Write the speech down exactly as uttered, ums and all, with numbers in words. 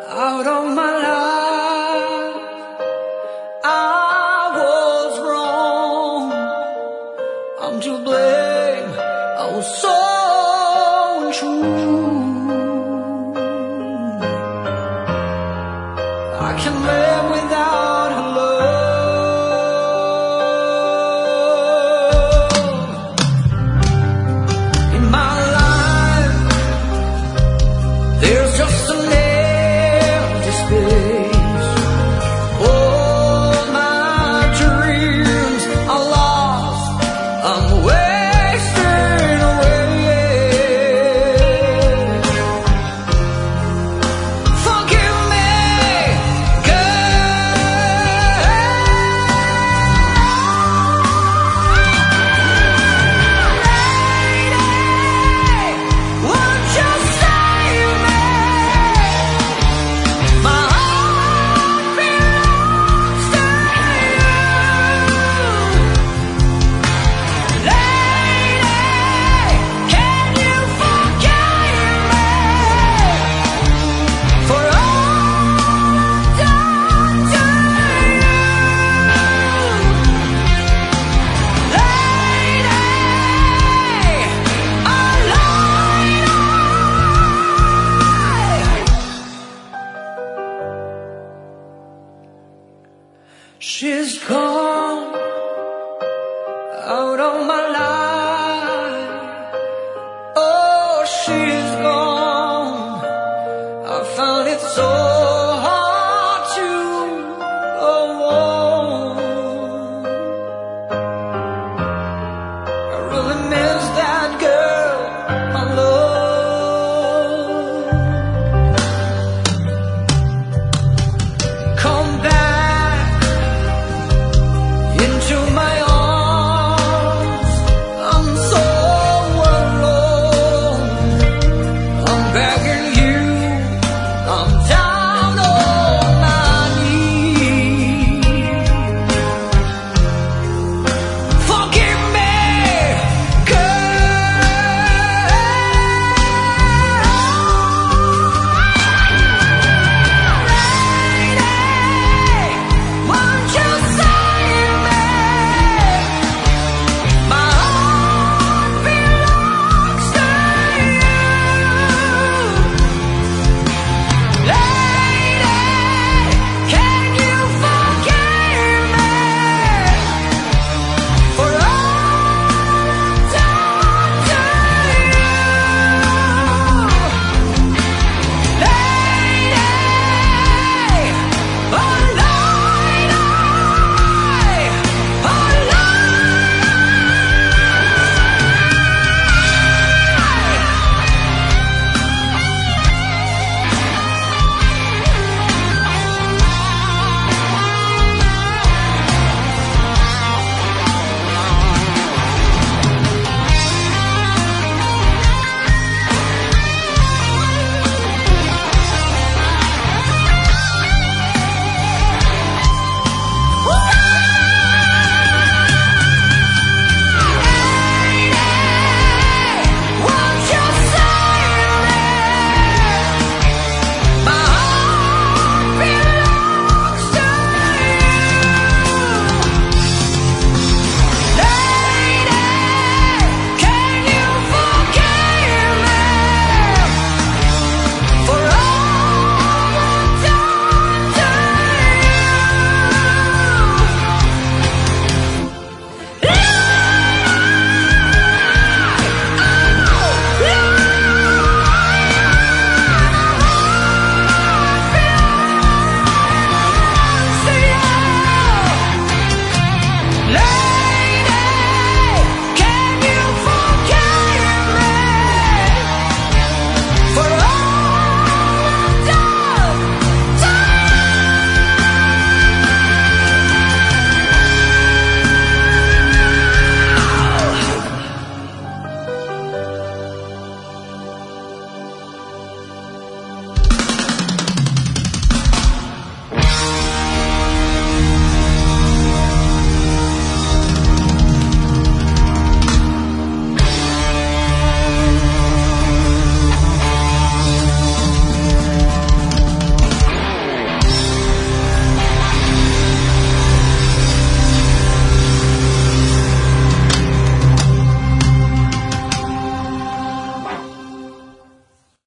out of my life. I was wrong, I'm to blame, I was so untrue. I can live without her love in my life. There's just an empty space. All my dreams are lost, I'm wasting away. Forgive me, girl. Lady, won't you save me? My heart belongs to you. Lady, can you forgive me for all done to you? Lady, a light she's gone out of my life. Oh, she's gone. I found it so